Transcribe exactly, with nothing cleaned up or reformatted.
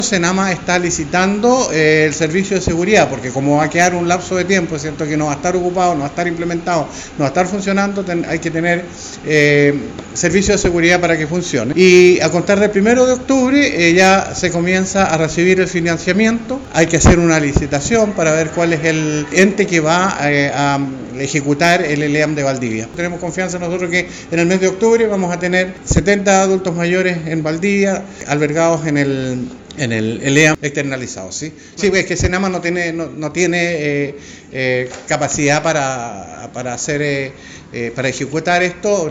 Senama está licitando eh, el servicio de seguridad, porque como va a quedar un lapso de tiempo, es cierto que no va a estar ocupado, no va a estar implementado, no va a estar funcionando, ten, hay que tener eh, servicio de seguridad para que funcione. Y a contar del primero de octubre eh, ya se comienza a recibir el financiamiento, hay que hacer una licitación para ver cuál es el ente que va eh, a ejecutar el E L E A M de Valdivia. Tenemos confianza nosotros que en el mes de octubre vamos a tener setenta adultos mayores en Valdivia, albergados en el en el E L E A M externalizado, ¿sí? Sí, es que Senama no tiene no, no tiene eh, eh, capacidad para, para hacer eh, eh, para ejecutar esto.